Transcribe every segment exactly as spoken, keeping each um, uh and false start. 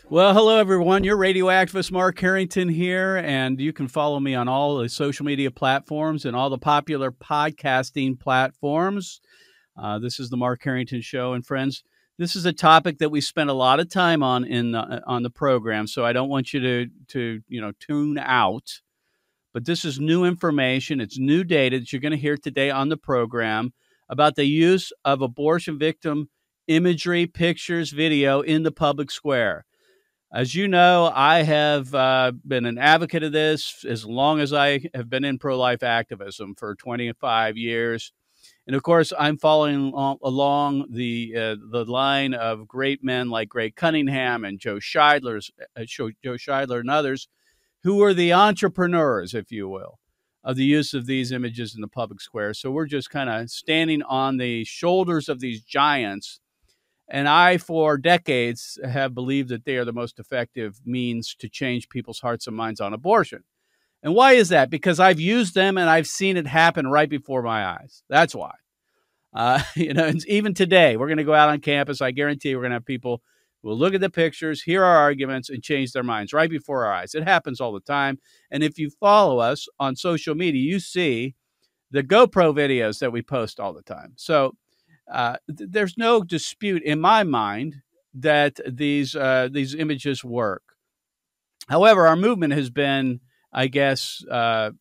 Well, hello, everyone. Your radio activist, Mark Harrington here, and you can follow me on all the social media platforms and all the popular podcasting platforms. Uh, this is the Mark Harrington Show, and friends, this is a topic that we spend a lot of time on in the, on the program, so I don't want you to to you know tune out. But this is new information. It's new data that you're going to hear today on the program about the use of abortion victim imagery, pictures, video in the public square. As you know, I have uh, been an advocate of this as long as I have been in pro-life activism for twenty-five years. And of course, I'm following along the uh, the line of great men like Greg Cunningham and Joe Scheidler's, uh, Joe Scheidler and others, who are the entrepreneurs, if you will, of the use of these images in the public square. So we're just kind of standing on the shoulders of these giants. And I, for decades, have believed that they are the most effective means to change people's hearts and minds on abortion. And why is that? Because I've used them and I've seen it happen right before my eyes. That's why. Uh, you know, and even today, we're going to go out on campus. I guarantee we're going to have people who will look at the pictures, hear our arguments, and change their minds right before our eyes. It happens all the time. And if you follow us on social media, you see the GoPro videos that we post all the time. So Uh, th- there's no dispute in my mind that these uh, these images work. However, our movement has been, I guess, uh,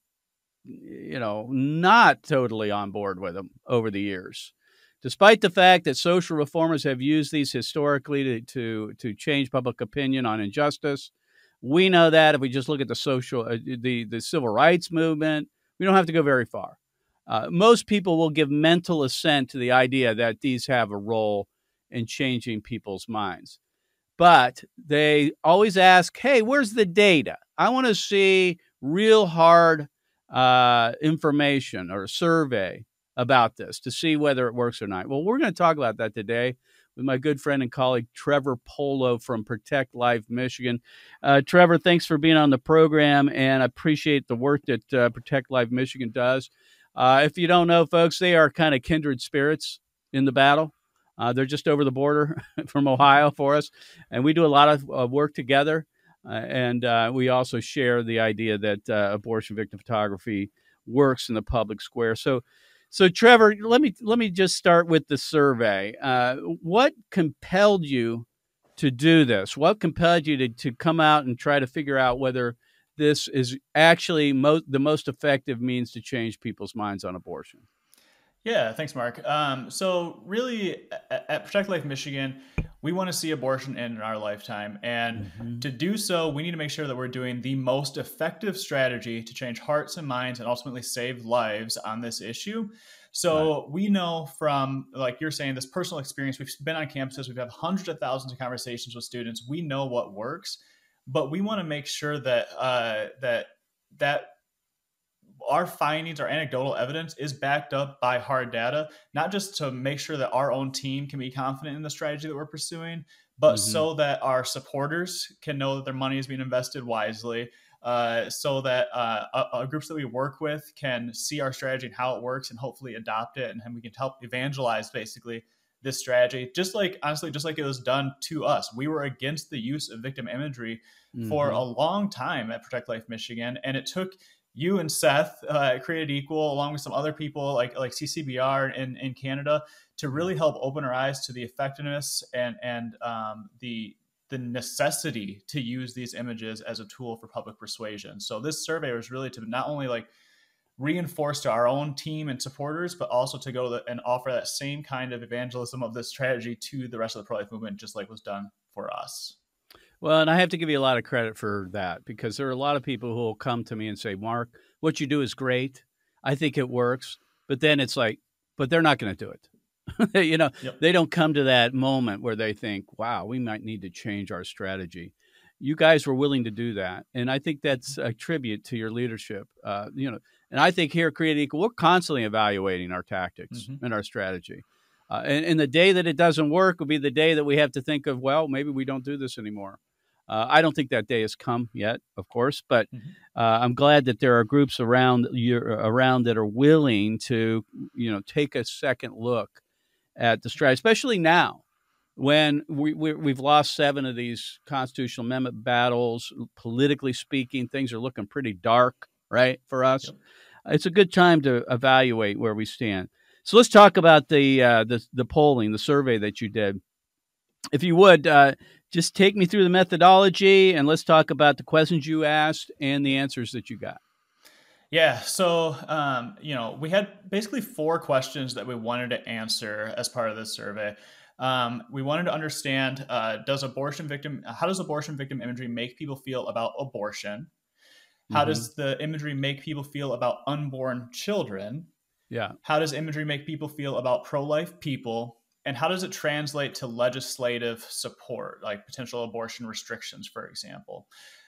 you know, not totally on board with them over the years, despite the fact that social reformers have used these historically to to, to change public opinion on injustice. We know that if we just look at the social, uh, the the civil rights movement, we don't have to go very far. Uh, most people will give mental assent to the idea that these have a role in changing people's minds. But they always ask, hey, where's the data? I want to see real hard uh, information or a survey about this to see whether it works or not. Well, we're going to talk about that today with my good friend and colleague, Trevor Polo from Protect Life Michigan. Uh, Trevor, thanks for being on the program, and I appreciate the work that uh, Protect Life Michigan does. Uh, if you don't know, folks, they are kind of kindred spirits in the battle. Uh, they're just over the border from Ohio for us, and we do a lot of uh, work together. Uh, and uh, we also share the idea that uh, abortion victim photography works in the public square. So, so Trevor, let me let me just start with the survey. Uh, what compelled you to do this? What compelled you to to come out and try to figure out whether this is actually mo- the most effective means to change people's minds on abortion? Yeah, thanks, Mark. Um, so, really, at, at Protect Life Michigan, we want to see abortion end in our lifetime. And Mm-hmm. to do so, we need to make sure that we're doing the most effective strategy to change hearts and minds and ultimately save lives on this issue. Right. So, we know from, like you're saying, this personal experience, we've been on campuses, we've had hundreds of thousands of conversations with students. We know what works, but we want to make sure that uh, that that our findings, our anecdotal evidence is backed up by hard data, not just to make sure that our own team can be confident in the strategy that we're pursuing, but Mm-hmm. so that our supporters can know that their money is being invested wisely, uh, so that uh, uh, groups that we work with can see our strategy and how it works and hopefully adopt it. And then we can help evangelize basically this strategy, just like, honestly, just like it was done to us. We were against the use of victim imagery for Mm-hmm. a long time at Protect Life Michigan. And it took you and Seth uh, Created Equal, along with some other people like like C C B R in, in Canada, to really help open our eyes to the effectiveness and and um, the the necessity to use these images as a tool for public persuasion. So this survey was really to not only like reinforce to our own team and supporters, but also to go to the, and offer that same kind of evangelism of this strategy to the rest of the pro-life movement, just like was done for us. Well, and I have to give you a lot of credit for that because there are a lot of people who will come to me and say, Mark, what you do is great. I think it works. But then it's like, but they're not going to do it. you know, Yep. they don't come to that moment where they think, wow, we might need to change our strategy. You guys were willing to do that. And I think that's a tribute to your leadership. Uh, you know, and I think here at Create Equal, we're constantly evaluating our tactics Mm-hmm. and our strategy. Uh, and, and the day that it doesn't work will be the day that we have to think of, well, maybe we don't do this anymore. Uh, I don't think that day has come yet, of course, but Mm-hmm. uh, I'm glad that there are groups around you around that are willing to, you know, take a second look at the strategy, especially now when we, we, we've lost seven of these constitutional amendment battles, politically speaking, things are looking pretty dark, right, for us. Yep. It's a good time to evaluate where we stand. So let's talk about the uh, the, the polling, the survey that you did. If you would, uh, just take me through the methodology, and let's talk about the questions you asked and the answers that you got. Yeah. So, um, you know, we had basically four questions that we wanted to answer as part of this survey. Um, we wanted to understand, uh, does abortion victim, how does abortion victim imagery make people feel about abortion? How Mm-hmm. does the imagery make people feel about unborn children? Yeah. How does imagery make people feel about pro-life people? And how does it translate to legislative support, like potential abortion restrictions, for example?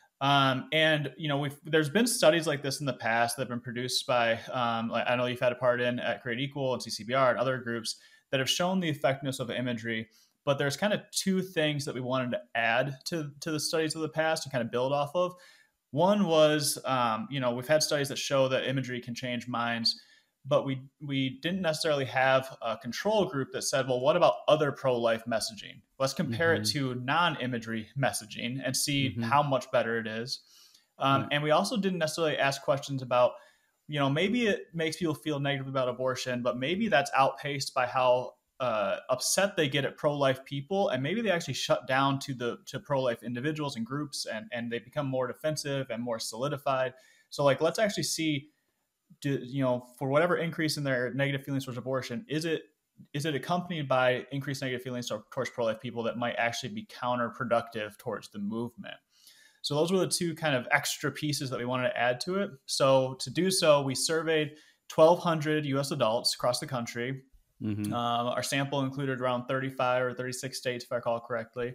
Um, and you know, we've there's been studies like this in the past that have been produced by, um, like I know you've had a part in at Create Equal and C C B R and other groups that have shown the effectiveness of imagery. But there's kind of two things that we wanted to add to to the studies of the past and kind of build off of. One was, um, you know, we've had studies that show that imagery can change minds, but we we didn't necessarily have a control group that said, well, what about other pro-life messaging? Let's compare mm-hmm. it to non-imagery messaging and see mm-hmm. how much better it is. Um, right. And we also didn't necessarily ask questions about, you know, maybe it makes people feel negatively about abortion, but maybe that's outpaced by how uh, upset they get at pro-life people, and maybe they actually shut down to the to pro-life individuals and groups, and and they become more defensive and more solidified. So like, let's actually see, do, you know, for whatever increase in their negative feelings towards abortion, is it is it accompanied by increased negative feelings towards pro-life people that might actually be counterproductive towards the movement? So those were the two kind of extra pieces that we wanted to add to it. So to do so, we surveyed twelve hundred U S adults across the country. Mm-hmm. Uh, our sample included around thirty-five or thirty-six states, if I recall correctly.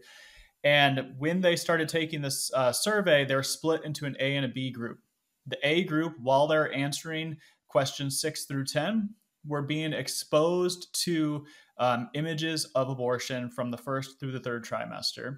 And when they started taking this uh, survey, they were split into an A and a B group. The A group, while they're answering questions six through ten, were being exposed to um, images of abortion from the first through the third trimester.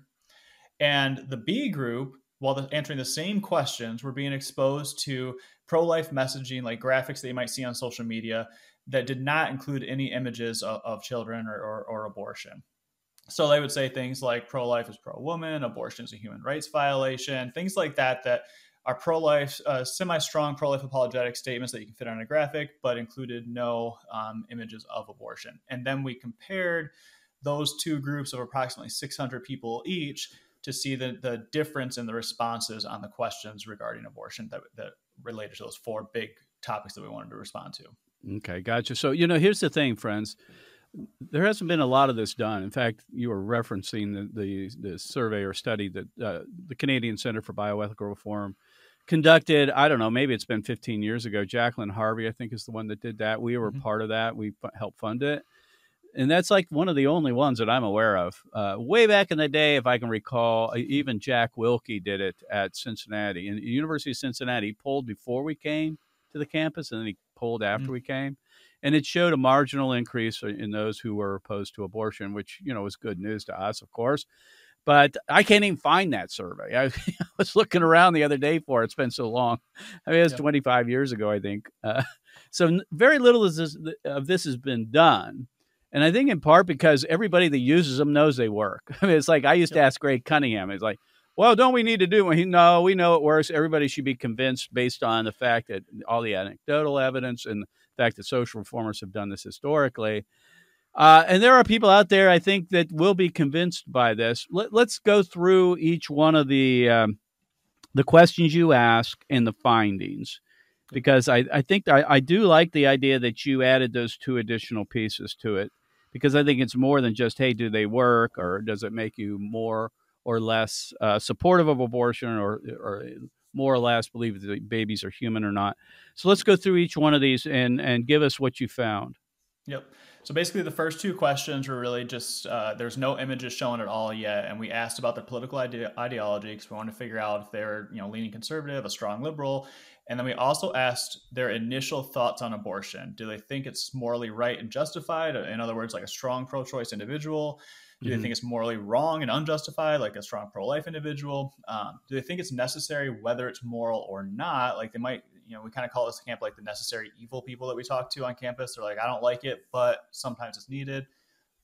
And the B group, while the, answering the same questions, were being exposed to pro-life messaging, like graphics that you might see on social media that did not include any images of, of children or, or, or abortion. So they would say things like pro-life is pro-woman, abortion is a human rights violation, things like that, that are pro-life, uh, semi-strong pro-life apologetic statements that you can fit on a graphic, but included no um, images of abortion. And then we compared those two groups of approximately six hundred people each to see the, the difference in the responses on the questions regarding abortion that, that related to those four big topics that we wanted to respond to. Okay, gotcha. So, you know, here's the thing, friends. There hasn't been a lot of this done. In fact, you were referencing the the, the survey or study that uh, the Canadian Center for Bioethical Reform conducted. I don't know, maybe it's been fifteen years ago. Jacqueline Harvey, I think, is the one that did that. We were mm-hmm. part of that. We f- helped fund it. And that's like one of the only ones that I'm aware of. Uh, way back in the day, if I can recall, even Jack Wilkie did it at Cincinnati. And the University of Cincinnati polled before we came to the campus, and then he polled after mm-hmm. we came. And it showed a marginal increase in those who were opposed to abortion, which, you know, was good news to us, of course. But I can't even find that survey. I, I was looking around the other day for it. It's been so long. I mean, it was yep. twenty-five years ago, I think. Uh, so very little of this, of this has been done. And I think in part because everybody that uses them knows they work. I mean, it's like I used yep. to ask Greg Cunningham. It's like, well, don't we need to do it? No, we know it works. Everybody should be convinced based on the fact that all the anecdotal evidence and the fact that social reformers have done this historically. Uh, and there are people out there, I think, that will be convinced by this. Let, let's go through each one of the um, the questions you ask and the findings, because I, I think I, I do like the idea that you added those two additional pieces to it, because I think it's more than just, hey, do they work, or does it make you more or less uh, supportive of abortion, or or more or less believe that babies are human or not. So let's go through each one of these and, and give us what you found. Yep. So basically the first two questions were really just, uh, there's no images shown at all yet. And we asked about their political ide- ideology because we wanted to figure out if they're, you know, leaning conservative, a strong liberal. And then we also asked their initial thoughts on abortion. Do they think it's morally right and justified? In other words, like a strong pro-choice individual. Do mm-hmm. they think it's morally wrong and unjustified, like a strong pro-life individual? Um, do they think it's necessary, whether it's moral or not? Like they might, you know, we kind of call this camp like the necessary evil people that we talk to on campus. They're like, I don't like it, but sometimes it's needed.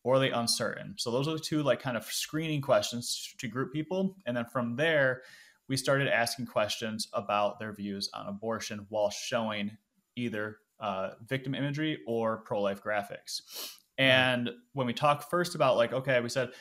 or are they uncertain? So those are the two like kind of screening questions to group people. And then from there, we started asking questions about their views on abortion while showing either uh, victim imagery or pro-life graphics. And right. when we talk first about like, okay, we said,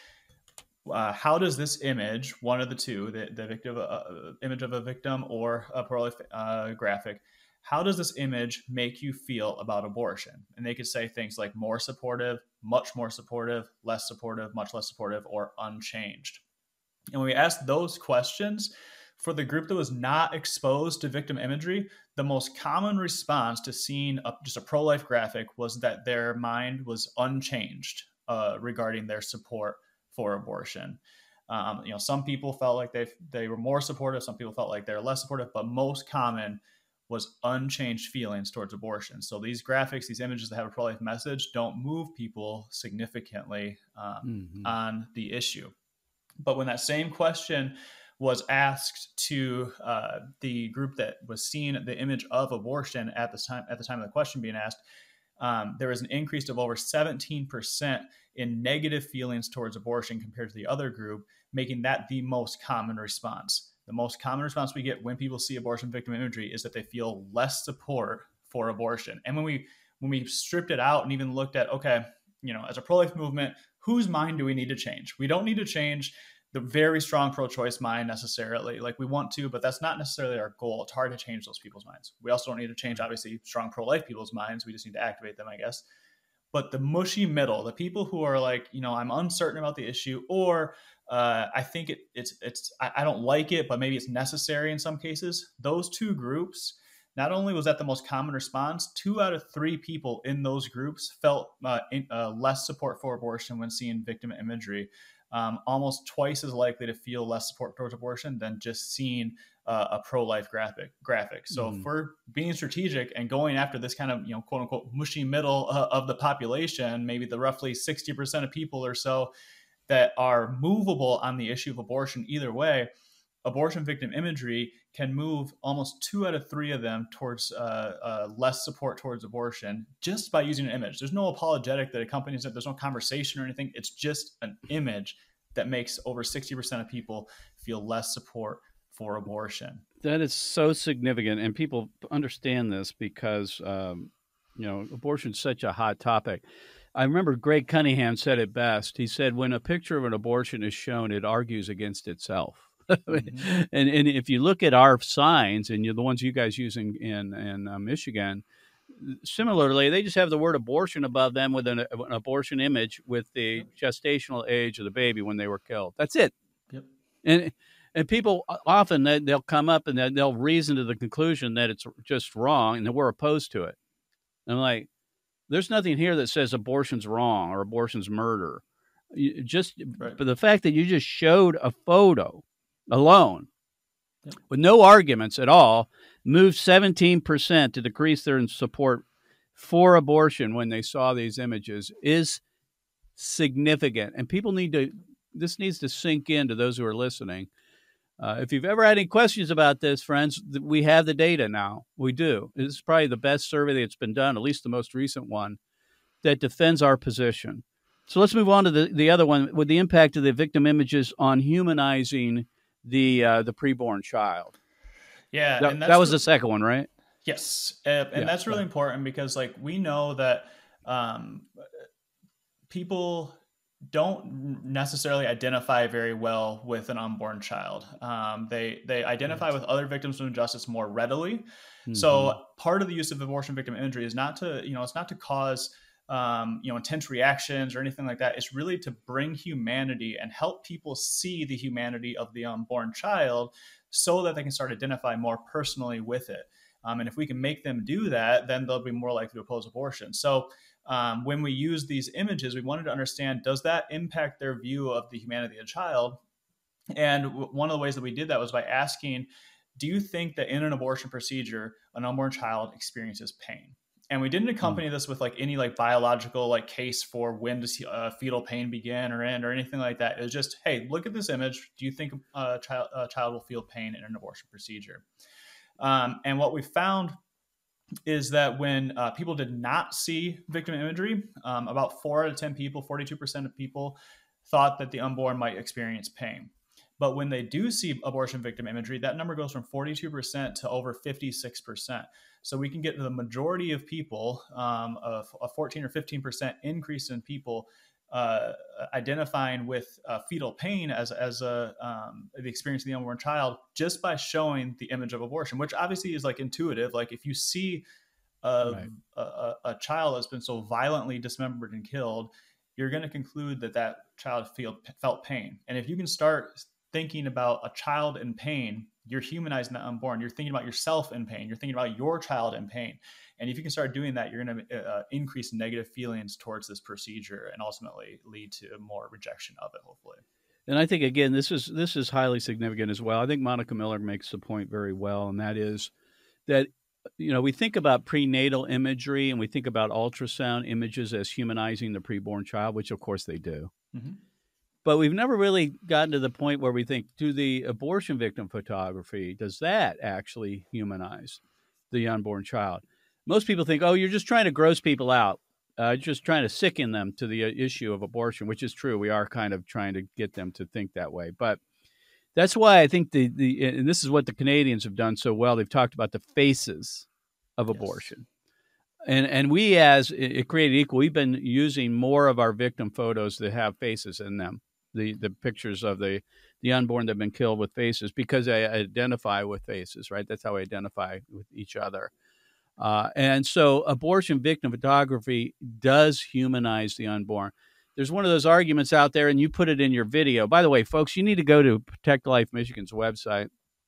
uh, how does this image, one of the two, the, the victim uh, image of a victim or a pro-life uh, graphic, how does this image make you feel about abortion? And they could say things like more supportive, much more supportive, less supportive, much less supportive, or unchanged. And when we asked those questions for the group that was not exposed to victim imagery, the most common response to seeing a, just a pro-life graphic was that their mind was unchanged uh, regarding their support for abortion. Um, you know, some people felt like they they were more supportive, some people felt like they're less supportive, but most common was unchanged feelings towards abortion. So these graphics, these images that have a pro-life message don't move people significantly um, mm-hmm. on the issue. But when that same question was asked to uh, the group that was seeing the image of abortion at the time at the time of the question being asked, um, there was an increase of over seventeen percent in negative feelings towards abortion compared to the other group, making that the most common response. The most common response we get when people see abortion victim imagery is that they feel less support for abortion. And when we when we stripped it out and even looked at, okay, you know, as a pro-life movement, whose mind do we need to change? We don't need to change the very strong pro-choice mind necessarily. Like we want to, but that's not necessarily our goal. It's hard to change those people's minds. We also don't need to change, obviously, strong pro-life people's minds. We just need to activate them, I guess. But the mushy middle, the people who are like, you know, I'm uncertain about the issue, or uh, I think it, it's, it's, I, I don't like it, but maybe it's necessary in some cases. Those two groups, not only was that the most common response, two out of three people in those groups felt uh, in, uh, less support for abortion when seeing victim imagery. Um, almost twice as likely to feel less support towards abortion than just seeing uh, a pro-life graphic. graphic. So mm. if we're being strategic and going after this kind of, you know, quote unquote, mushy middle uh, of the population, maybe the roughly sixty percent of people or so that are movable on the issue of abortion either way, abortion victim imagery can move almost two out of three of them towards uh, uh, less support towards abortion just by using an image. There's no apologetic that accompanies it. There's no conversation or anything. It's just an image that makes over sixty percent of people feel less support for abortion. That is so significant. And people understand this because, um, you know, abortion is such a hot topic. I remember Greg Cunningham said it best. He said, when a picture of an abortion is shown, it argues against itself. Mm-hmm. and and if you look at our signs, and you're the ones you guys use in in, in uh, Michigan, similarly, they just have the word abortion above them with an, an abortion image with the yep. gestational age of the baby when they were killed. That's it. Yep. And and people often they'll come up and they'll reason to the conclusion that it's just wrong and that we're opposed to it. And I'm like, there's nothing here that says abortion's wrong or abortion's murder. You just right. But the fact that you just showed a photo alone, yep. with no arguments at all, moved seventeen percent to decrease their support for abortion when they saw these images is significant. And people need to, this needs to sink into those who are listening. Uh, if you've ever had any questions about this, friends, we have the data now. We do. This is probably the best survey that's been done, at least the most recent one, that defends our position. So let's move on to the, the other one, with the impact of the victim images on humanizing the uh, the preborn child. Yeah, that, and that's that was the, the second one, right? Yes, uh, and yeah, that's really right. important because, like, we know that um, people don't necessarily identify very well with an unborn child. Um, they they identify right. with other victims of injustice more readily. Mm-hmm. So part of the use of abortion victim imagery is not to, you know, it's not to cause um, you know, intense reactions or anything like that. It's really to bring humanity and help people see the humanity of the unborn child so that they can start identify more personally with it. Um, and if we can make them do that, then they'll be more likely to oppose abortion. So um, when we use these images, we wanted to understand, does that impact their view of the humanity of the child? And w- one of the ways that we did that was by asking, do you think that in an abortion procedure, an unborn child experiences pain? And we didn't accompany mm. this with like any like biological like case for when does uh, fetal pain begin or end or anything like that. It was just, hey, look at this image. Do you think a child, a child will feel pain in an abortion procedure? Um, and what we found is that when uh, people did not see victim imagery, um, about four out of ten people, forty-two percent of people, thought that the unborn might experience pain. But when they do see abortion victim imagery, that number goes from forty-two percent to over fifty-six percent. So we can get the majority of people, um, a, a fourteen or fifteen percent increase in people uh, identifying with uh, fetal pain as, as a, um, the experience of the unborn child, just by showing the image of abortion, which obviously is like intuitive. Like if you see a, right. a, a child that's been so violently dismembered and killed, you're going to conclude that that child feel, felt pain. And if you can start thinking about a child in pain, you're humanizing that unborn. You're thinking about yourself in pain. You're thinking about your child in pain. And if you can start doing that, you're going to uh, increase negative feelings towards this procedure and ultimately lead to more rejection of it, hopefully. And I think, again, this is this is highly significant as well. I think Monica Miller makes the point very well, and that is that, you know, we think about prenatal imagery and we think about ultrasound images as humanizing the preborn child, which of course they do. Mm-hmm. But we've never really gotten to the point where we think, do the abortion victim photography, does that actually humanize the unborn child? Most people think, oh, you're just trying to gross people out, uh, just trying to sicken them to the issue of abortion, which is true. We are kind of trying to get them to think that way. But that's why I think the, the and this is what the Canadians have done so well. They've talked about the faces of yes. abortion. And and we as it Created Equal, we've been using more of our victim photos that have faces in them. The, the pictures of the, the unborn that have been killed with faces, because I identify with faces, right? That's how we identify with each other. Uh, and so abortion victim photography does humanize the unborn. There's one of those arguments out there, and you put it in your video. By the way, folks, you need to go to Protect Life Michigan's website.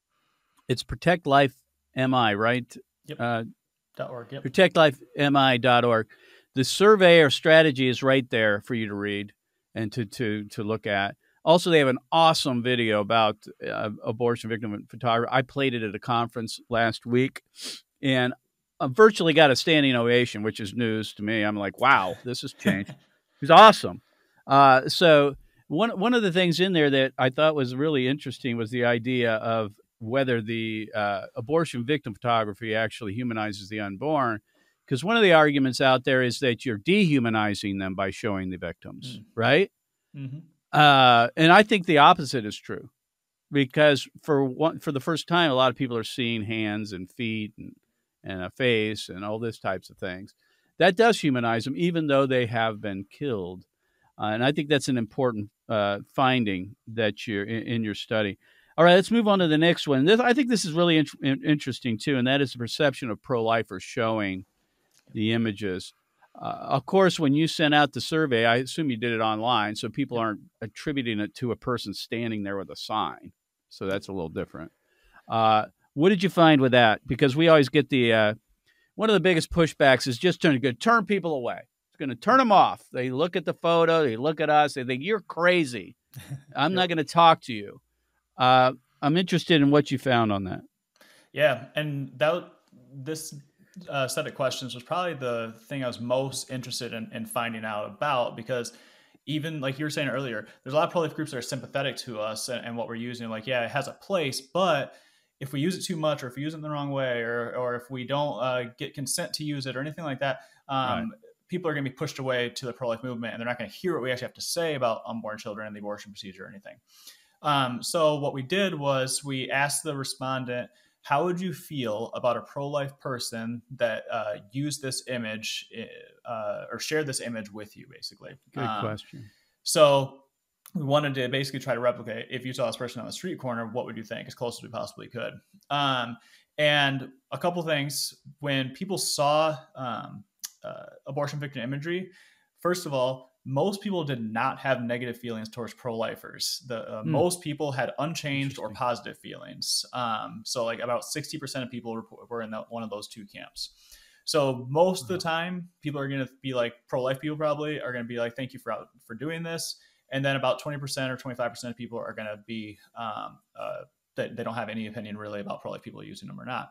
It's Protect Life M I, right? Yep. Uh, .org, yep. protect life M I dot org. The survey or strategy is right there for you to read and to to to look at. Also, they have an awesome video about uh, abortion victim photography. I played it at a conference last week, and I virtually got a standing ovation, which is news to me. I'm like, wow, this has changed. It was awesome. Uh, so one one of the things in there that I thought was really interesting was the idea of whether the uh, abortion victim photography actually humanizes the unborn. Because one of the arguments out there is that you're dehumanizing them by showing the victims, mm. right? Mm-hmm. Uh, and I think the opposite is true, because for one, for the first time, a lot of people are seeing hands and feet and, and a face and all these types of things. That does humanize them, even though they have been killed. Uh, and I think that's an important uh, finding that you're in, in your study. All right, let's move on to the next one. This, I think this is really in- in- interesting, too, and that is the perception of pro-lifers showing the images. Uh, of course, when you sent out the survey, I assume you did it online, so people aren't attributing it to a person standing there with a sign. So that's a little different. Uh, what did you find with that? Because we always get the uh, one of the biggest pushbacks is just turn, to turn people away. It's going to turn them off. They look at the photo, they look at us, they think, you're crazy. I'm yep. not going to talk to you. Uh, I'm interested in what you found on that. Yeah, and that this uh, set of questions was probably the thing I was most interested in, in finding out about, because even like you were saying earlier, there's a lot of pro-life groups that are sympathetic to us and, and what we're using. Like, yeah, it has a place, but if we use it too much, or if we use it in the wrong way, or or if we don't uh, get consent to use it or anything like that, um, right. people are going to be pushed away to the pro-life movement, and they're not going to hear what we actually have to say about unborn children and the abortion procedure or anything. Um, so what we did was we asked the respondent, how would you feel about a pro-life person that uh, used this image uh, or shared this image with you, basically? Good um, question. So we wanted to basically try to replicate, if you saw this person on the street corner, what would you think, as close as we possibly could? Um, and a couple things, when people saw um, uh, abortion victim imagery, first of all, most people did not have negative feelings towards pro-lifers. The uh, mm. most people had unchanged or positive feelings. Um, so like about sixty percent of people were, were in the, one of those two camps. So most of the time, people are going to be like, pro-life people probably are going to be like, thank you for for doing this. And then about twenty percent or twenty-five percent of people are going to be um, uh, that they don't have any opinion really about pro-life people using them or not.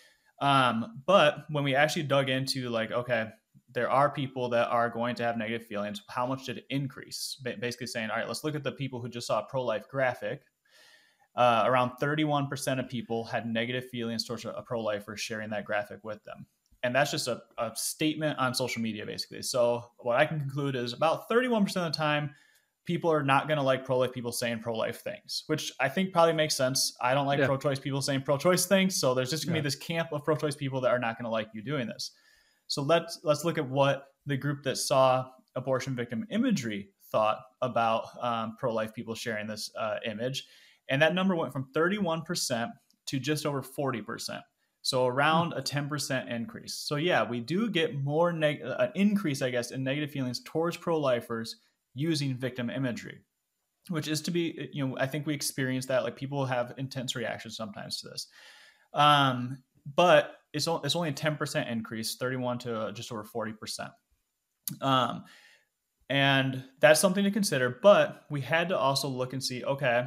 Um, but when we actually dug into like, okay, there are people that are going to have negative feelings. How much did it increase? Basically saying, all right, let's look at the people who just saw a pro-life graphic. Uh, around thirty-one percent of people had negative feelings towards a pro-lifer sharing that graphic with them. And that's just a, a statement on social media, basically. So what I can conclude is about thirty-one percent of the time, people are not going to like pro-life people saying pro-life things, which I think probably makes sense. I don't like Yeah. pro-choice people saying pro-choice things. So there's just going to Yeah. be this camp of pro-choice people that are not going to like you doing this. So let's let's look at what the group that saw abortion victim imagery thought about um, pro-life people sharing this uh, image. And that number went from thirty-one percent to just over forty percent. So around a ten percent increase. So yeah, we do get more neg- an increase, I guess, in negative feelings towards pro-lifers using victim imagery, which is to be, you know, I think we experience that. Like people have intense reactions sometimes to this. Um, but it's, o- it's only a ten percent increase, thirty-one to just over forty percent. Um, and that's something to consider, but we had to also look and see, okay,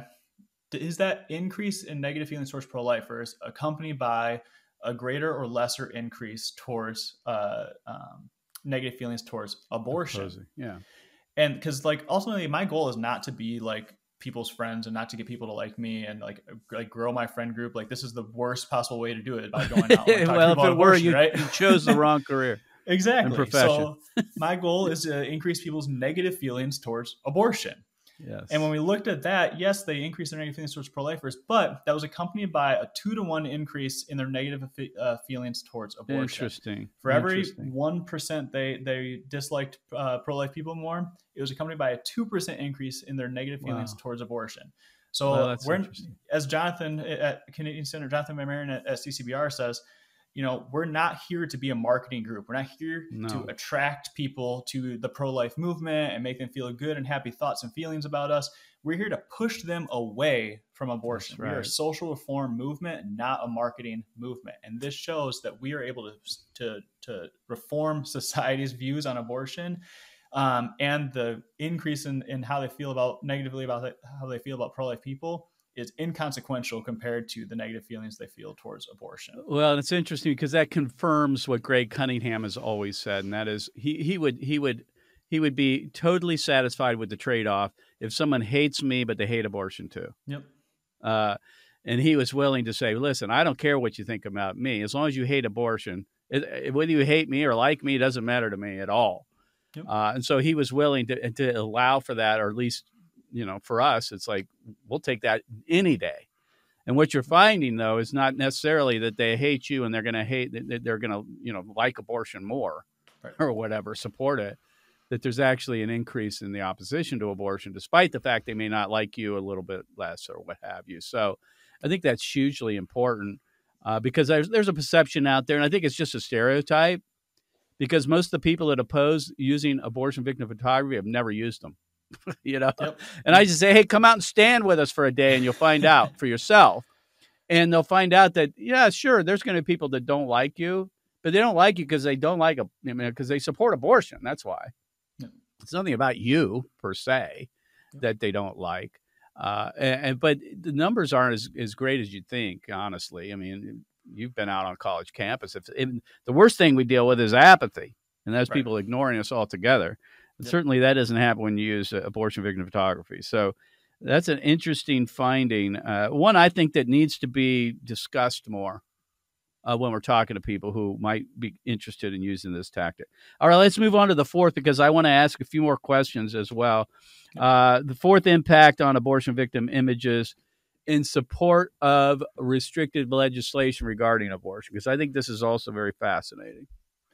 is that increase in negative feelings towards pro-lifers accompanied by a greater or lesser increase towards uh, um, negative feelings towards abortion? Opposing. Yeah. And because like ultimately my goal is not to be like people's friends and not to get people to like me and like like grow my friend group. Like this is the worst possible way to do it by going out and talking Well, if about it were, abortion, you, right? you chose the wrong career. Exactly. profession. So my goal is to increase people's negative feelings towards abortion. Yes. And when we looked at that, yes, they increased their negative feelings towards pro-lifers, but that was accompanied by a two to one increase in their negative uh, feelings towards abortion. Interesting. For every Interesting. one percent they they disliked uh, pro-life people more, it was accompanied by a two percent increase in their negative feelings Wow. towards abortion. So Well, that's we're, interesting. as Jonathan at Canadian Center, Jonathan Marion at, at C C B R says, you know, we're not here to be a marketing group. We're not here No. to attract people to the pro-life movement and make them feel good and happy thoughts and feelings about us. We're here to push them away from abortion. That's right. We are a social reform movement, not a marketing movement. And this shows that we are able to, to, to reform society's views on abortion. Um, and the increase in, in how they feel about negatively about it, how they feel about pro-life people is inconsequential compared to the negative feelings they feel towards abortion. Well, it's interesting because that confirms what Greg Cunningham has always said, and that is he he would he would he would be totally satisfied with the trade-off if someone hates me but they hate abortion too. Yep. Uh, and he was willing to say, "Listen, I don't care what you think about me, as long as you hate abortion. It, it, whether you hate me or like me, it doesn't matter to me at all." Yep. Uh, and so he was willing to to allow for that, or at least, you know, for us, it's like we'll take that any day. And what you're finding, though, is not necessarily that they hate you and they're going to hate, that they're going to, you know, like abortion more, right, or whatever, support it, that there's actually an increase in the opposition to abortion, despite the fact they may not like you a little bit less or what have you. So I think that's hugely important uh, because there's, there's a perception out there, and I think it's just a stereotype, because most of the people that oppose using abortion victim photography have never used them. You know, Yep. And I just say, hey, come out and stand with us for a day and you'll find out for yourself. And they'll find out that, yeah, sure, there's going to be people that don't like you, but they don't like you because they don't like, a, I mean, because they support abortion. That's why. Yep. It's nothing about you per se Yep. that they don't like. Uh, and, and but the numbers aren't as, as great as you'd think, honestly. I mean, you've been out on college campus. If, if the worst thing we deal with is apathy, and that's Right. people ignoring us altogether. Yep. Certainly that doesn't happen when you use uh, abortion victim photography. So that's an interesting finding. Uh, one I think that needs to be discussed more uh, when we're talking to people who might be interested in using this tactic. All right, let's move on to the fourth, because I want to ask a few more questions as well. Uh, the fourth impact on abortion victim images in support of restrictive legislation regarding abortion, because I think this is also very fascinating.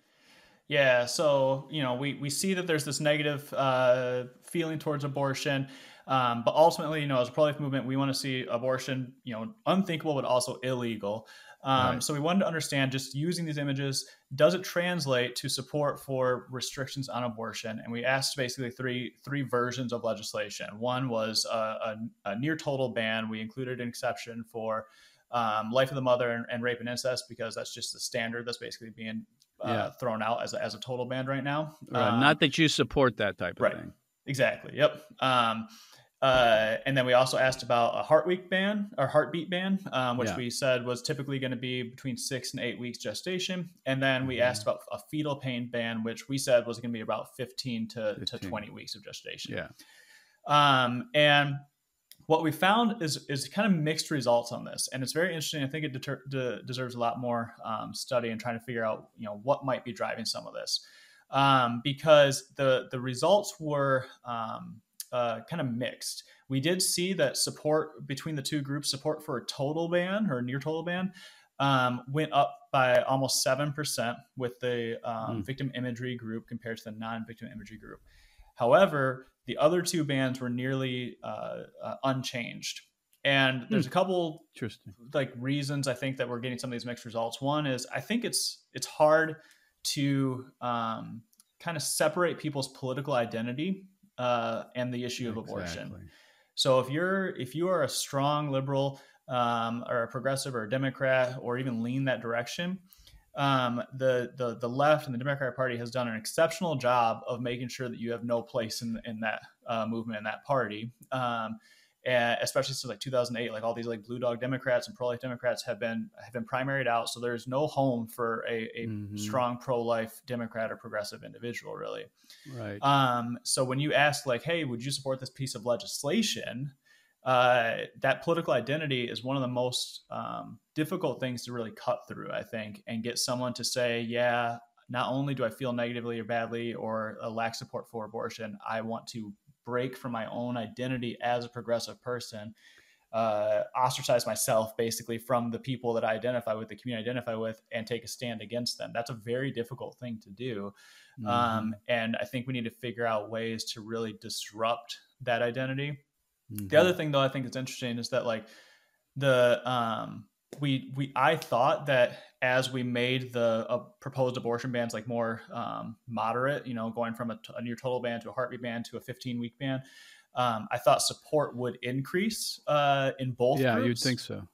Yeah, so, you know, we, we see that there's this negative uh, feeling towards abortion, um, but ultimately, you know, as a pro-life movement, we want to see abortion, you know, unthinkable, but also illegal. Um, Right. So we wanted to understand, just using these images, does it translate to support for restrictions on abortion? And we asked basically three three versions of legislation. One was a, a, a near total ban. We included an exception for um, life of the mother and, and rape and incest, because that's just the standard that's basically being Uh, Yeah. thrown out as a, as a total ban right now. Right. Um, Not that you support that type of right. thing. Exactly. Yep. Um, uh, and then we also asked about a heart week ban or heartbeat ban, um, which Yeah. we said was typically going to be between six and eight weeks gestation. And then we Mhm. asked about a fetal pain ban, which we said was going to be about fifteen to, to fifteen. twenty weeks of gestation. Yeah. Um, and what we found is is kind of mixed results on this, and it's very interesting. I think it deter, de, deserves a lot more um, study and trying to figure out, you know, what might be driving some of this, um, because the the results were um, uh, kind of mixed. We did see that support between the two groups, support for a total ban or near total ban, um, went up by almost seven percent with the um, mm. victim imagery group compared to the non-victim imagery group. However, the other two bans were nearly uh, uh, unchanged. And there's hmm. a couple like reasons I think that we're getting some of these mixed results. One is I think it's it's hard to um, kind of separate people's political identity uh, and the issue of exactly. abortion. So if you're if you are a strong liberal um, or a progressive or a Democrat or even lean that direction, Um, the, the, the left and the Democratic Party has done an exceptional job of making sure that you have no place in, in that uh, movement, in that party. Um, and especially since like two thousand eight, like all these like blue dog Democrats and pro-life Democrats have been, have been primaried out. So there's no home for a, a mm-hmm. strong pro-life Democrat or progressive individual really. Right. Um, so when you ask like, hey, would you support this piece of legislation? Uh, that political identity is one of the most um, difficult things to really cut through, I think, and get someone to say, yeah, not only do I feel negatively or badly or uh, lack support for abortion, I want to break from my own identity as a progressive person, uh, ostracize myself basically from the people that I identify with, the community I identify with, and take a stand against them. That's a very difficult thing to do. Mm-hmm. Um, and I think we need to figure out ways to really disrupt that identity. Mm-hmm. The other thing, though, I think is interesting is that like the um, we we I thought that as we made the uh, proposed abortion bans like more um, moderate, you know, going from a, a near total ban to a heartbeat ban to a fifteen week ban, um, I thought support would increase uh, in both. Yeah, groups. You'd think so.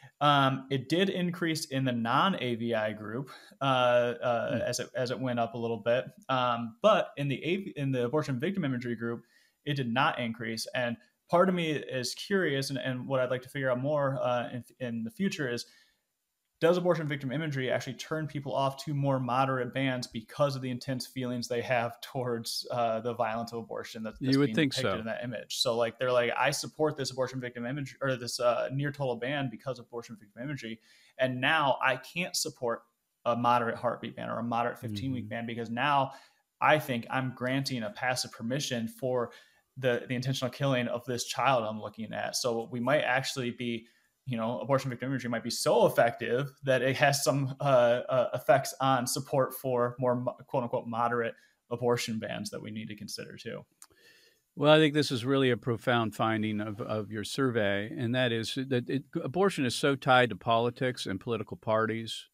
Um, it did increase in the non-A V I group uh, uh, mm. as it as it went up a little bit, um, but in the A V, in the abortion victim imagery group, it did not increase. And part of me is curious, and, and what I'd like to figure out more uh, in, in the future is, does abortion victim imagery actually turn people off to more moderate bans because of the intense feelings they have towards uh, the violence of abortion that, that's you would being think depicted so. in that image? So like they're like, I support this abortion victim image or this uh, near total ban because of abortion victim imagery, and now I can't support a moderate heartbeat ban or a moderate fifteen week mm-hmm. ban because now I think I'm granting a passive permission for the the intentional killing of this child I'm looking at. So we might actually be, you know, abortion victim imagery might be so effective that it has some uh, uh, effects on support for more quote unquote moderate abortion bans that we need to consider too. Well, I think this is really a profound finding of, of your survey, and that is that it, abortion is so tied to politics and political parties.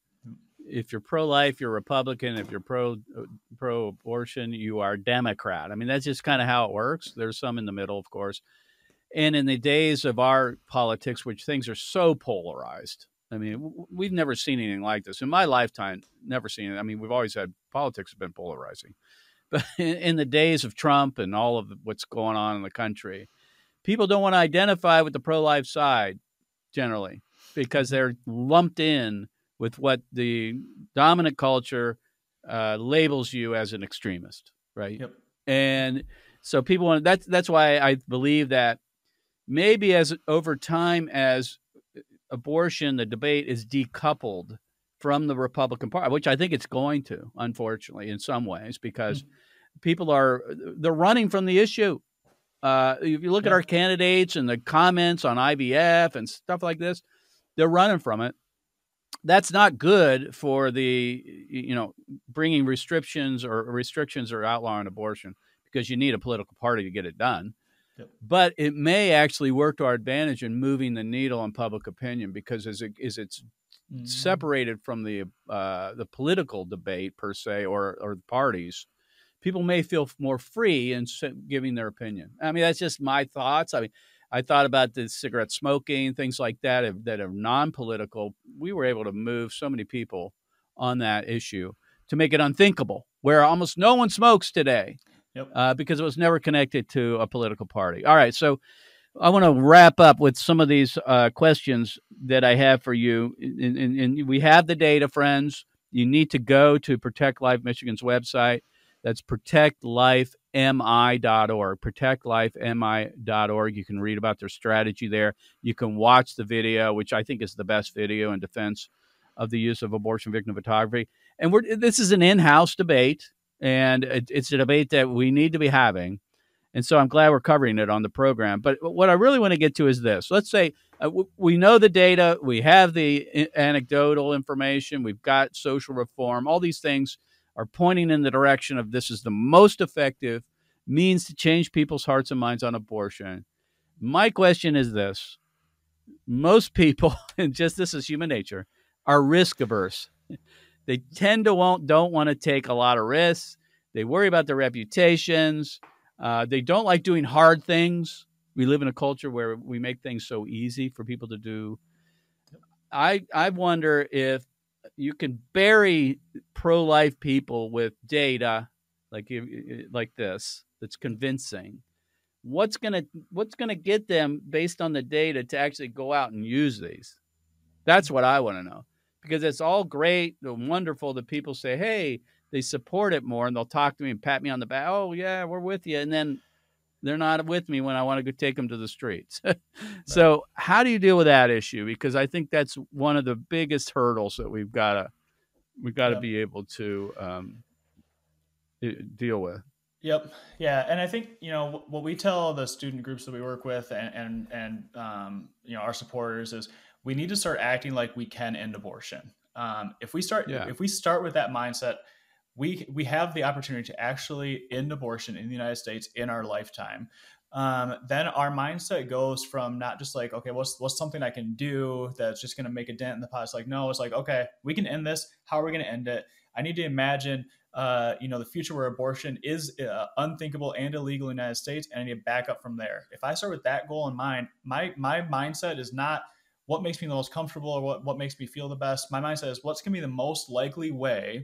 If you're pro-life, you're Republican. If you're pro pro-abortion, you are Democrat. I mean, that's just kind of how it works. There's some in the middle, of course. And in the days of our politics, which things are so polarized, I mean, we've never seen anything like this. In my lifetime, never seen it. I mean, we've always had politics have been polarizing. But in, in the days of Trump and all of what's going on in the country, people don't want to identify with the pro-life side generally because they're lumped in with what the dominant culture uh, labels you as an extremist, right? Yep. And so people want that's that's why I believe that maybe as over time as abortion, the debate is decoupled from the Republican Party, which I think it's going to, unfortunately, in some ways, because mm-hmm. people are they're running from the issue. Uh, if you look yeah. at our candidates and the comments on I V F and stuff like this, they're running from it. That's not good for the, you know, bringing restrictions or restrictions or outlawing abortion because you need a political party to get it done. Yep. But it may actually work to our advantage in moving the needle on public opinion because as it is it's mm-hmm. separated from the uh, the political debate per se or or the parties, people may feel more free in giving their opinion. I mean, that's just my thoughts. I mean, I thought about the cigarette smoking, things like that that are non-political. We were able to move so many people on that issue to make it unthinkable, where almost no one smokes today yep. uh, because it was never connected to a political party. All right, so I want to wrap up with some of these uh, questions that I have for you. And, and, and we have the data, friends. You need to go to Protect Life Michigan's website. That's protect life m i dot org. protect life m i dot org. You can read about their strategy there. You can watch the video, which I think is the best video in defense of the use of abortion victim photography. And we're, this is an in-house debate, and it, it's a debate that we need to be having. And so I'm glad we're covering it on the program. But what I really want to get to is this. Let's say uh, w- we know the data, we have the I- anecdotal information, we've got social reform, all these things are pointing in the direction of this is the most effective means to change people's hearts and minds on abortion. My question is this. Most people, and just this is human nature, are risk averse. They tend to won't, don't want to take a lot of risks. They worry about their reputations. Uh, they don't like doing hard things. We live in a culture where we make things so easy for people to do. I I wonder if you can bury pro-life people with data like like this that's convincing. What's gonna what's gonna get them based on the data to actually go out and use these? That's what I want to know, because it's all great and wonderful that people say, hey, they support it more, and they'll talk to me and pat me on the back. Oh, yeah, we're with you. And then they're not with me when I want to go take them to the streets. So right. How do you deal with that issue? Because I think that's one of the biggest hurdles that we've got to we've got to yep. be able to um, deal with. Yep. Yeah. And I think, you know, what we tell the student groups that we work with and, and, and um, you know, our supporters is we need to start acting like we can end abortion. Um, if we start, yeah. if we start with that mindset, we, we have the opportunity to actually end abortion in the United States in our lifetime. Um, then our mindset goes from not just like, okay, what's, what's something I can do that's just going to make a dent in the pot. It's like, no, it's like, okay, we can end this. How are we going to end it? I need to imagine, uh, you know, the future where abortion is uh, unthinkable and illegal in the United States. And I need to back up from there. If I start with that goal in mind, my, my mindset is not what makes me the most comfortable or what, what makes me feel the best. My mindset is what's going to be the most likely way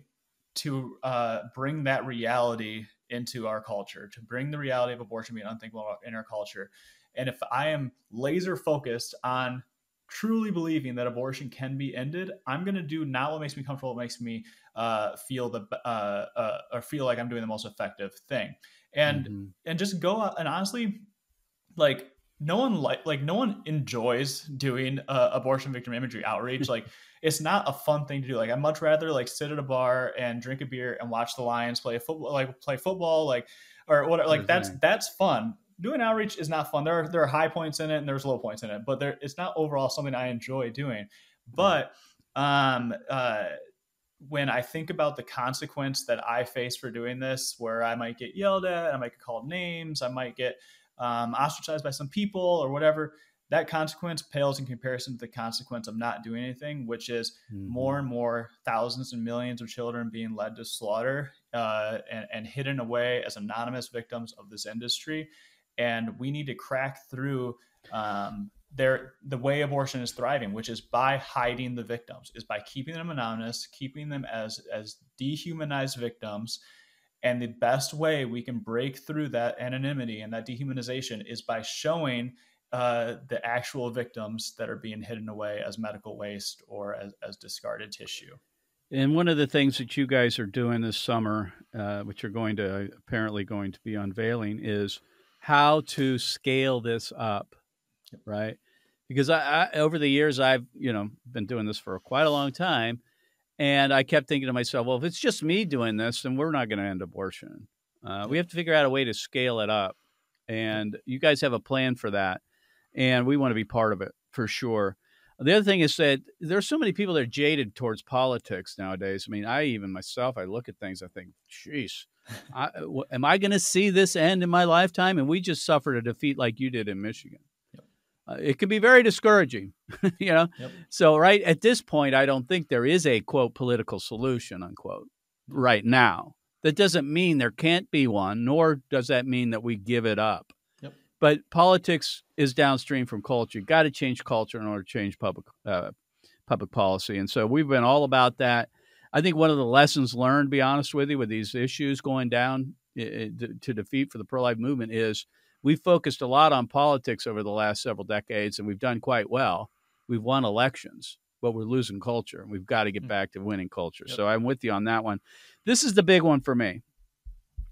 to uh, bring that reality into our culture, to bring the reality of abortion being unthinkable in our culture. And if I am laser focused on truly believing that abortion can be ended, I'm going to do not what makes me comfortable, what makes me uh, feel the uh, uh, or feel like I'm doing the most effective thing. And mm-hmm. and just go out and honestly, like no one like like no one enjoys doing uh, abortion victim imagery outreach. Like it's not a fun thing to do. Like I'd much rather like sit at a bar and drink a beer and watch the Lions play a football, like play football, like or whatever. Like that's that's fun. Doing outreach is not fun. There are there are high points in it and there's low points in it, but there it's not overall something I enjoy doing. But um, uh, when I think about the consequence that I face for doing this, where I might get yelled at, I might get called names, I might get um, ostracized by some people or whatever, that consequence pales in comparison to the consequence of not doing anything, which is mm-hmm. more and more thousands and millions of children being led to slaughter uh, and, and hidden away as anonymous victims of this industry. And we need to crack through um, their the way abortion is thriving, which is by hiding the victims, is by keeping them anonymous, keeping them as as dehumanized victims. And the best way we can break through that anonymity and that dehumanization is by showing uh, the actual victims that are being hidden away as medical waste or as, as discarded tissue. And one of the things that you guys are doing this summer, uh, which you're going to apparently going to be unveiling, is how to scale this up, right? Because I, I over the years I've you know been doing this for quite a long time. And I kept thinking to myself, well, if it's just me doing this, then we're not going to end abortion. Uh, we have to figure out a way to scale it up. And you guys have a plan for that. And we want to be part of it for sure. The other thing is that there's so many people that are jaded towards politics nowadays. I mean, I even myself, I look at things, I think, geez, I, w- am I going to see this end in my lifetime? And we just suffered a defeat like you did in Michigan. Uh, it can be very discouraging, you know? Yep. So right at this point, I don't think there is a, quote, political solution, unquote, right now. That doesn't mean there can't be one, nor does that mean that we give it up. Yep. But politics is downstream from culture. You've got to change culture in order to change public uh, public policy. And so we've been all about that. I think one of the lessons learned, to be honest with you, with these issues going down uh, to defeat for the pro-life movement is we focused a lot on politics over the last several decades, and we've done quite well. We've won elections, but we're losing culture, and we've got to get back to winning culture. Yep. So I'm with you on that one. This is the big one for me.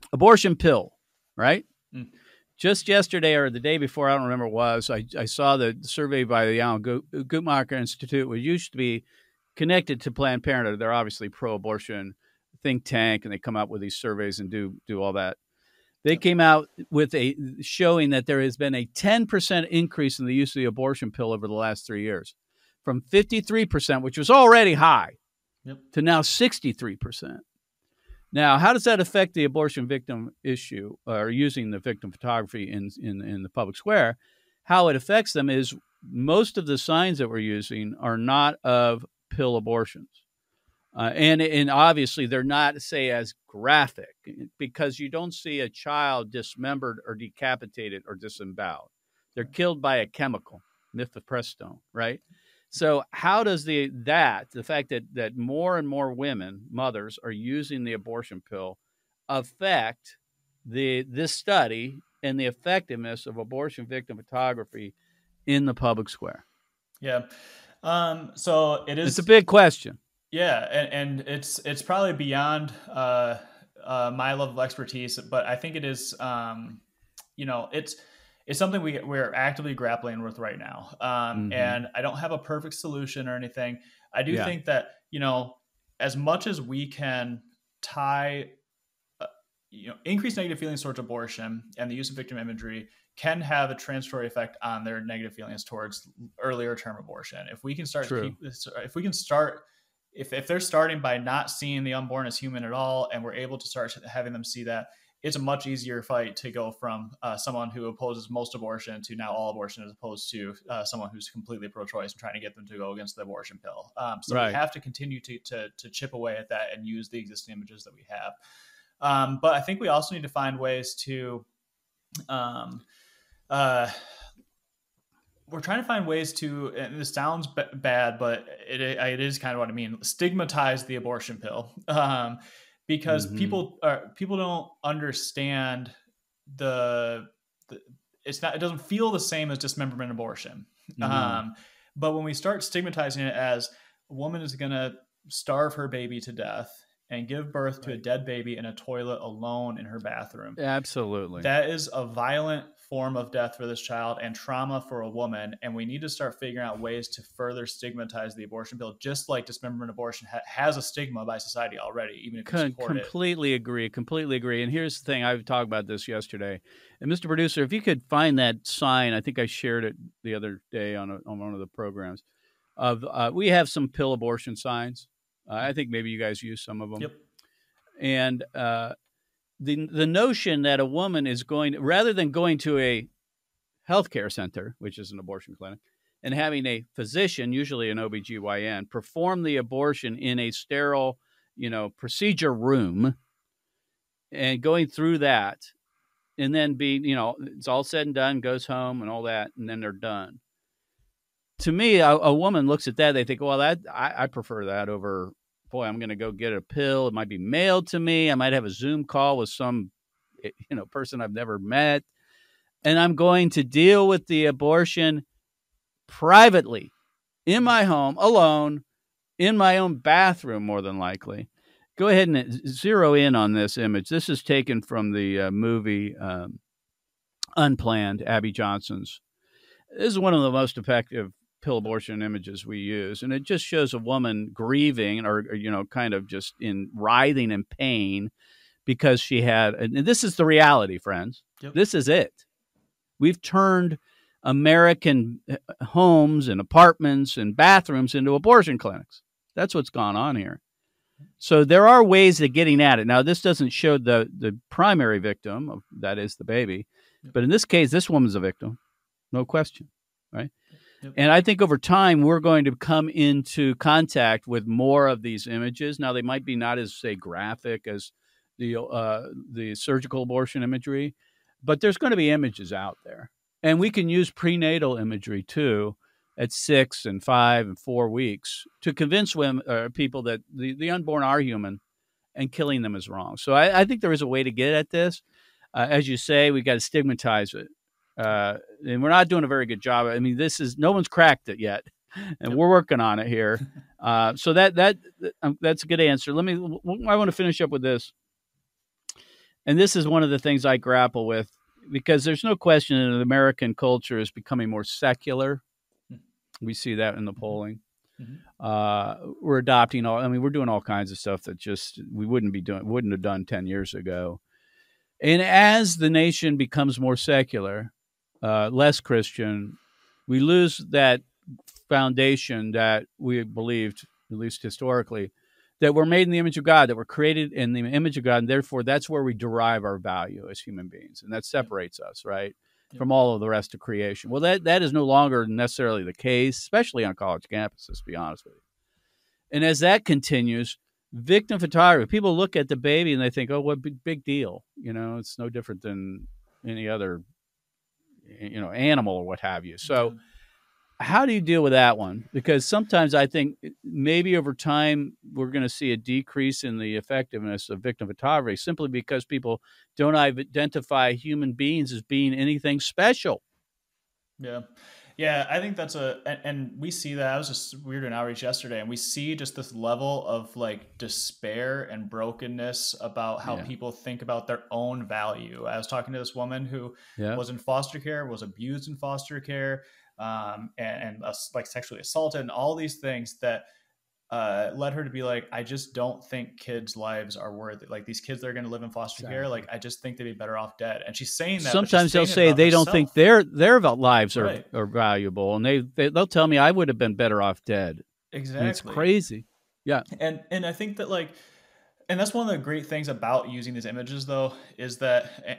abortion pill, right? Mm. Just yesterday or the day before, I don't remember what it was, I, I saw the survey by the Alan Guttmacher Institute, which used to be connected to Planned Parenthood. They're obviously pro-abortion think tank, and they come out with these surveys and do do all that. They came out with a showing that there has been a ten percent increase in the use of the abortion pill over the last three years, from fifty-three percent, which was already high, yep. to now sixty-three percent. Now, how does that affect the abortion victim issue, or using the victim photography in, in, in the public square? How it affects them is most of the signs that we're using are not of pill abortions. Uh, and, and obviously, they're not, say, as graphic, because you don't see a child dismembered or decapitated or disemboweled. They're killed by a chemical, mifepristone, right? So how does the that the fact that that more and more women, mothers, are using the abortion pill affect the this study and the effectiveness of abortion victim photography in the public square? Yeah. Um, so it is. It's a big question. Yeah, and, and it's it's probably beyond uh, uh, my level of expertise, but I think it is. Um, you know, it's. It's something we, we're actively grappling with right now. Um, mm-hmm. And I don't have a perfect solution or anything. I do yeah. think that, you know, as much as we can tie, uh, you know, increased negative feelings towards abortion and the use of victim imagery can have a transitory effect on their negative feelings towards earlier term abortion. If we can start, to keep, if we can start, if, if they're starting by not seeing the unborn as human at all, and we're able to start having them see that, it's a much easier fight to go from uh, someone who opposes most abortion to now all abortion, as opposed to uh, someone who's completely pro-choice and trying to get them to go against the abortion pill. Um, so right. we have to continue to, to to chip away at that and use the existing images that we have. Um, but I think we also need to find ways to, um, uh, we're trying to find ways to, and this sounds b- bad, but it it is kind of what I mean, stigmatize the abortion pill. Um, Because mm-hmm. people are people don't understand the, the it's not it doesn't feel the same as dismemberment abortion. Mm-hmm. Um, but when we start stigmatizing it as a woman is going to starve her baby to death and give birth right. to a dead baby in a toilet alone in her bathroom, absolutely, that is a violent form of death for this child and trauma for a woman. And we need to start figuring out ways to further stigmatize the abortion pill, just like dismemberment abortion ha- has a stigma by society already, even if you support it. Completely agree. Completely agree. And here's the thing. I've talked about this yesterday. And Mister Producer, if you could find that sign, I think I shared it the other day on, a, on one of the programs. Of uh, we have some pill abortion signs. Uh, I think maybe you guys use some of them. Yep. And uh, the the notion that a woman is going, rather than going to a healthcare center, which is an abortion clinic, and having a physician, usually an O B G Y N, perform the abortion in a sterile, you know, procedure room, and going through that, and then be, you know, it's all said and done, goes home and all that, and then they're done. To me, a, a woman looks at that, they think, well, that I, I prefer that over, boy, I'm going to go get a pill. It might be mailed to me. I might have a Zoom call with some, you know, person I've never met. And I'm going to deal with the abortion privately in my home, alone, in my own bathroom, more than likely. Go ahead and zero in on this image. This is taken from the uh, movie um, Unplanned, Abby Johnson's. This is one of the most effective pill abortion images we use. And it just shows a woman grieving or, or you know, kind of just in writhing in pain because she had, and this is the reality, friends. Yep. This is it. We've turned American homes and apartments and bathrooms into abortion clinics. That's what's gone on here. So there are ways of getting at it. Now, this doesn't show the, the primary victim, of, that is the baby. Yep. But in this case, this woman's a victim. No question, right? Yep. And I think over time, we're going to come into contact with more of these images. Now, they might be not as, say, graphic as the uh, the surgical abortion imagery, but there's going to be images out there. And we can use prenatal imagery, too, at six and five and four weeks to convince women, uh, people that the, the unborn are human and killing them is wrong. So I, I think there is a way to get at this. Uh, as you say, we got to stigmatize it. Uh, and we're not doing a very good job. I mean, this is, no one's cracked it yet, and yep. we're working on it here. Uh, so that, that, um, that's a good answer. Let me, I want to finish up with this. And this is one of the things I grapple with, because there's no question that American culture is becoming more secular. We see that in the polling. Mm-hmm. Uh, we're adopting all, I mean, we're doing all kinds of stuff that just we wouldn't be doing, wouldn't have done ten years ago. And as the nation becomes more secular, uh, less Christian, we lose that foundation that we believed, at least historically, that we're made in the image of God, that we're created in the image of God, and therefore that's where we derive our value as human beings, and that separates us, right, yep. from all of the rest of creation. Well, that, that is no longer necessarily the case, especially on college campuses, to be honest with you. And as that continues, victim photography, people look at the baby and they think, oh, what big, big deal. You know, it's no different than any other, you know, animal or what have you. So yeah. How do you deal with that one? Because sometimes I think maybe over time we're going to see a decrease in the effectiveness of victim photography simply because people don't identify human beings as being anything special. Yeah. Yeah, I think that's a, and, and we see that. I was just, we were doing outreach yesterday, and we see just this level of like despair and brokenness about how yeah. people think about their own value. I was talking to this woman who yeah. was in foster care, was abused in foster care, um, and, and uh, like sexually assaulted, and all these things that uh, led her to be like, I just don't think kids' lives are worth it. Like these kids that are going to live in foster exactly. care, like I just think they'd be better off dead. And she's saying that. Sometimes they'll say they herself. don't think their their lives are, right. are valuable, and they, they they'll tell me I would have been better off dead. Exactly, and it's crazy. Yeah, and and I think that like, and that's one of the great things about using these images, though, is that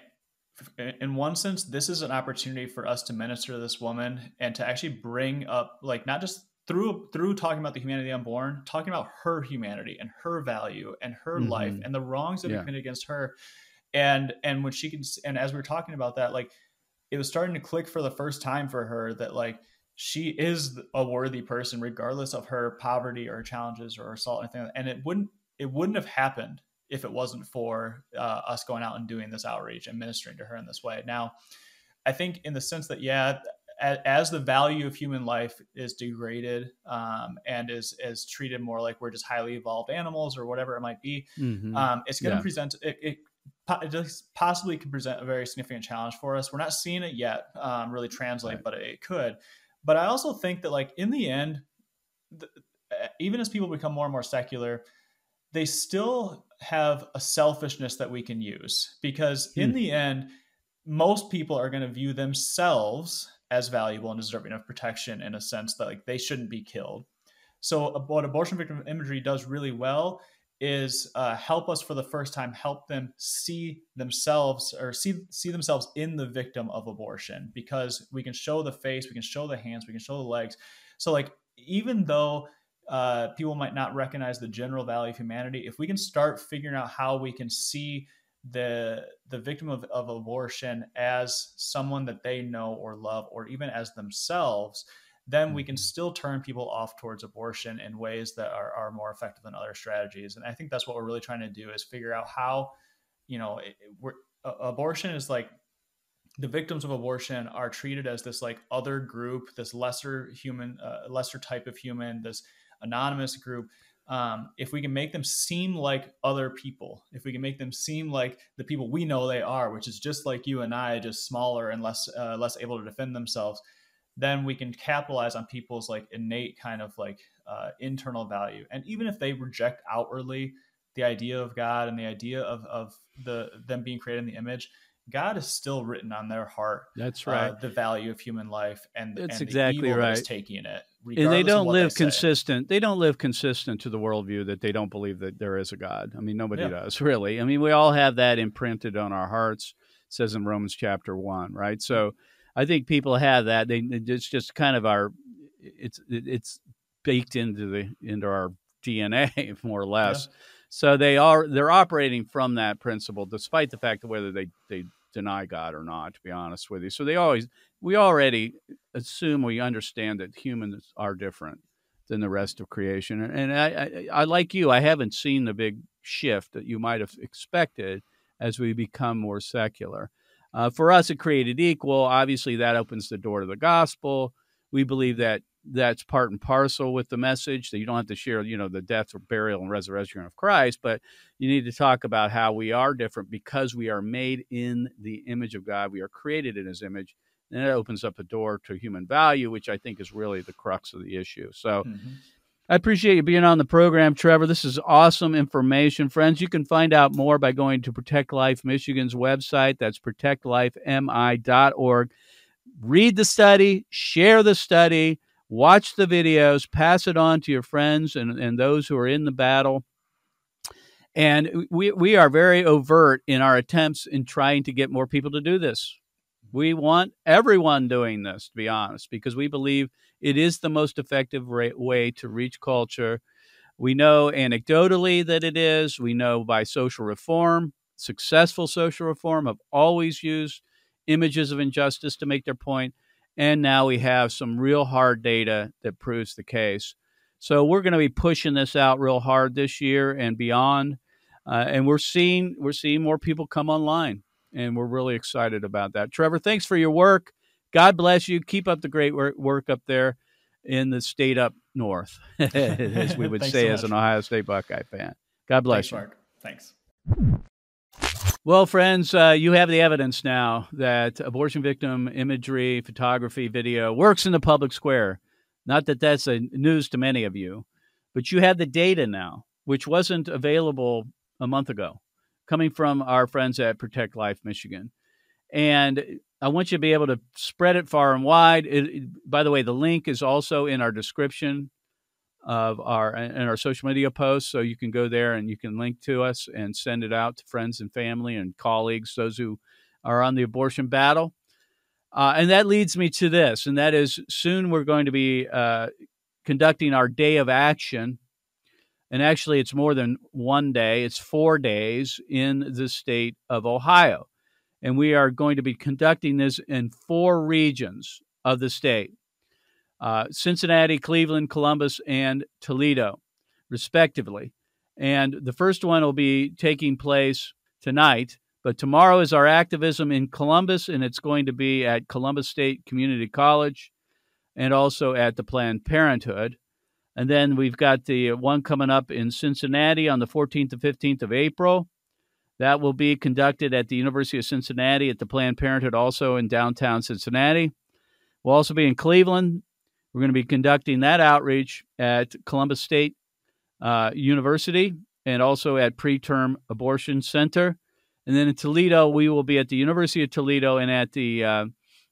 in one sense, this is an opportunity for us to minister to this woman and to actually bring up, like, not just through through talking about the humanity of the unborn, talking about her humanity and her value and her mm-hmm. life and the wrongs that yeah. have been committed against her. And and when she can, and as we were talking about that, like it was starting to click for the first time for her that like she is a worthy person, regardless of her poverty or challenges or assault or anything like that. And it wouldn't it wouldn't have happened if it wasn't for uh, us going out and doing this outreach and ministering to her in this way. Now, I think in the sense that, yeah, as the value of human life is degraded um, and is is treated more like we're just highly evolved animals or whatever it might be, mm-hmm. um, it's going to yeah. present it, it, it just possibly could present a very significant challenge for us. We're not seeing it yet um, really translate, right. but it could. But I also think that like in the end, the, even as people become more and more secular, they still have a selfishness that we can use, because in hmm. the end, most people are going to view themselves as valuable and deserving of protection in a sense that like they shouldn't be killed. So what abortion victim imagery does really well is uh, help us for the first time, help them see themselves or see see themselves in the victim of abortion, because we can show the face, we can show the hands, we can show the legs. So like, even though uh, people might not recognize the general value of humanity, if we can start figuring out how we can see the the victim of, of abortion as someone that they know or love, or even as themselves, then we can still turn people off towards abortion in ways that are, are more effective than other strategies. And I think that's what we're really trying to do, is figure out how, you know, it, we're, uh, abortion is like, the victims of abortion are treated as this like other group, this lesser human, uh, lesser type of human, this anonymous group. Um, if we can make them seem like other people, if we can make them seem like the people we know they are, which is just like you and I, just smaller and less uh, less able to defend themselves, then we can capitalize on people's like innate kind of like uh, internal value. And even if they reject outwardly the idea of God and the idea of of the them being created in the image, God is still written on their heart. That's right. Uh, the value of human life and, That's and exactly the evil right. that is taking it. And they don't live they consistent. They don't live consistent to the worldview that they don't believe that there is a God. I mean, nobody yeah. does, really. I mean, we all have that imprinted on our hearts. It says in Romans chapter one, right? So I think people have that. They it's just kind of our it's it's baked into the into our D N A more or less. Yeah. So they are they're operating from that principle, despite the fact that whether they, they deny God or not, to be honest with you. So they always we already assume we understand that humans are different than the rest of creation. And I, I, I like you, I haven't seen the big shift that you might have expected as we become more secular. Uh, for us at Created Equal, obviously that opens the door to the gospel. We believe that that's part and parcel with the message, that you don't have to share, you know, the death, burial, and resurrection of Christ, but you need to talk about how we are different because we are made in the image of God. We are created in his image, and it opens up a door to human value, which I think is really the crux of the issue. So mm-hmm. I appreciate you being on the program, Trevor. This is awesome information. Friends, you can find out more by going to Protect Life Michigan's website. That's protect life m i dot org. Read the study, share the study, watch the videos, pass it on to your friends and, and those who are in the battle. And we, we are very overt in our attempts in trying to get more people to do this. We want everyone doing this, to be honest, because we believe it is the most effective way to reach culture. We know anecdotally that it is. We know by social reform, successful social reform have always used images of injustice to make their point. And now we have some real hard data that proves the case. So we're going to be pushing this out real hard this year and beyond. Uh, and we're seeing we're seeing more people come online, and we're really excited about that. Trevor, thanks for your work. God bless you. Keep up the great work, work up there in the state up north, as we would say so as an Ohio State Buckeye fan. God bless Thanks, you. Mark. Thanks. Well, friends, uh, you have the evidence now that abortion victim imagery, photography, video works in the public square. Not that that's a news to many of you, but you have the data now, which wasn't available a month ago, coming from our friends at Protect Life Michigan. And I want you to be able to spread it far and wide. It, it, by the way, the link is also in our description of our in our social media posts, so you can go there and you can link to us and send it out to friends and family and colleagues, those who are on the abortion battle. Uh, and that leads me to this, and that is soon we're going to be uh, conducting our day of action. And actually, it's more than one day. It's four days in the state of Ohio. And we are going to be conducting this in four regions of the state. Uh, Cincinnati, Cleveland, Columbus, and Toledo, respectively. And the first one will be taking place tonight, but tomorrow is our activism in Columbus, and it's going to be at Columbus State Community College and also at the Planned Parenthood. And then we've got the one coming up in Cincinnati on the fourteenth to fifteenth of April. That will be conducted at the University of Cincinnati at the Planned Parenthood, also in downtown Cincinnati. We'll also be in Cleveland. We're going to be conducting that outreach at Columbus State uh, University and also at Preterm Abortion Center. And then in Toledo, we will be at the University of Toledo and at the uh,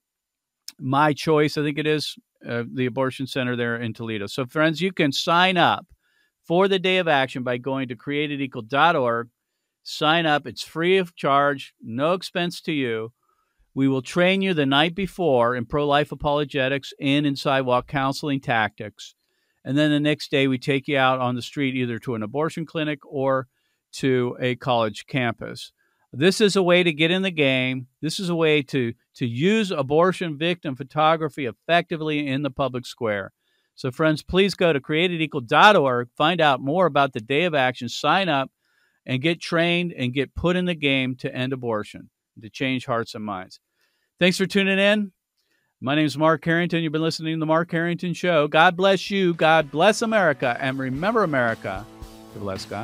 My Choice, I think it is, uh, the abortion center there in Toledo. So, friends, you can sign up for the Day of Action by going to created equal dot org. Sign up. It's free of charge, no expense to you. We will train you the night before in pro-life apologetics and in sidewalk counseling tactics. And then the next day, we take you out on the street either to an abortion clinic or to a college campus. This is a way to get in the game. This is a way to, to use abortion victim photography effectively in the public square. So, friends, please go to created equal dot org, find out more about the Day of Action, sign up, and get trained and get put in the game to end abortion, to change hearts and minds. Thanks for tuning in. My name is Mark Harrington. You've been listening to The Mark Harrington Show. God bless you. God bless America. And remember, America, to bless God.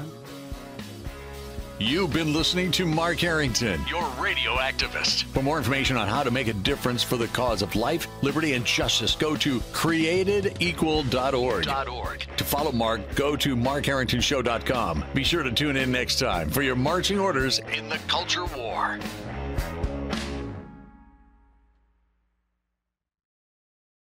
You've been listening to Mark Harrington, your radio activist. For more information on how to make a difference for the cause of life, liberty, and justice, go to created equal dot org. To follow Mark, go to mark harrington show dot com. Be sure to tune in next time for your marching orders in the culture war.